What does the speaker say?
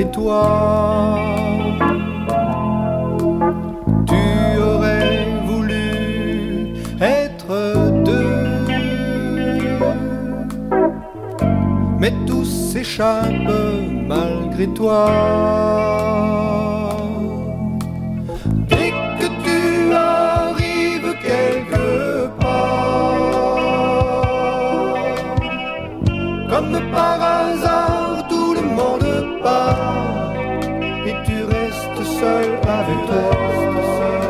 toi. Tu aurais voulu être deux, mais tout s'échappe malgré toi. Dès que tu arrives quelque part, comme par hasard, tout le monde part et tu restes seul avec toi.